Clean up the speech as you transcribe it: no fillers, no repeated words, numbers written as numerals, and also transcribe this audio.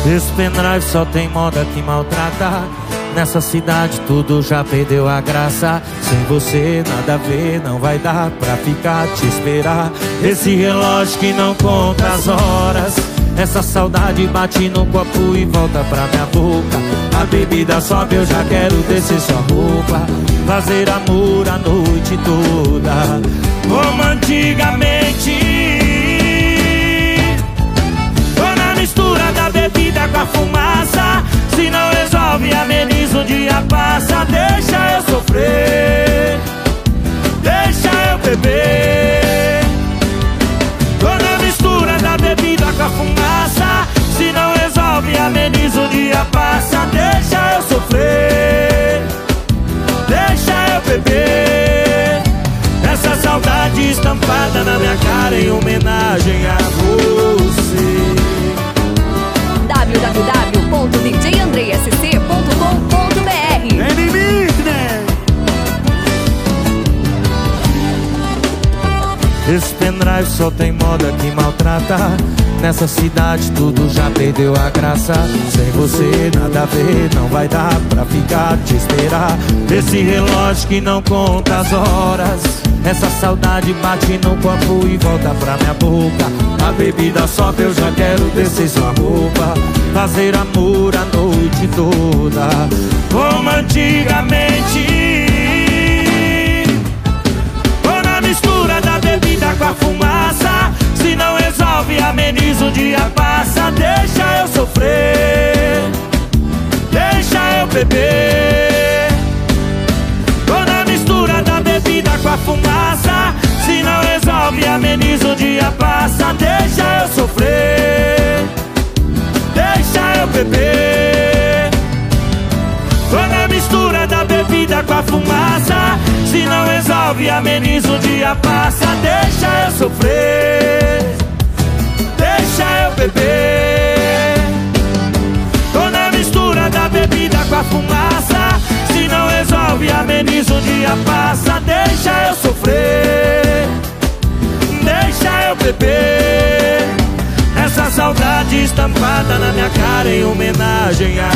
Esse pendrive só tem moda que maltrata. Nessa cidade tudo já perdeu a graça. Sem você nada a ver, não vai dar pra ficar te esperar. Esse relógio que não conta as horas. Essa saudade bate no copo e volta pra minha boca. A bebida sobe, eu já quero descer sua roupa. Fazer amor a noite toda, como antigamente. Tô na mistura da bebida com a fumaça. Se não resolve, ameniza, o dia passa. Deixa eu sofrer, deixa eu beber. Tô na mistura da bebida com a fumaça. Se não resolve, ameniza, o dia passa. Deixa eu sofrer, deixa eu beber. Essa saudade estampada na minha cara em homenagem a você. www.djandreasc.com.br. Esse pendrive só tem moda que maltrata. Nessa cidade tudo já perdeu a graça. Sem você nada a ver, não vai dar pra ficar te esperar. Esse relógio que não conta as horas. Essa saudade bate no copo e volta pra minha boca. A bebida sobe, eu já quero descer sua roupa. Fazer amor a noite toda, como antigamente. Tô na mistura da bebida com a fumaça. Se não resolve, ameniza, o dia passa. Deixa eu sofrer, deixa eu beber. Tô na mistura da bebida com a fumaça. Se não resolve, ameniza, o dia passa. Deixa eu sofrer, deixa eu beber. Tô na mistura da bebida com a fumaça. Se não resolve, ameniza, o dia passa. Deixa eu sofrer, deixa eu beber. Tô na mistura da bebida com a fumaça. Se não resolve, ameniza, o dia passa. Deixa eu sofrer, deixa eu beber. Essa saudade estampada na minha cara em homenagem a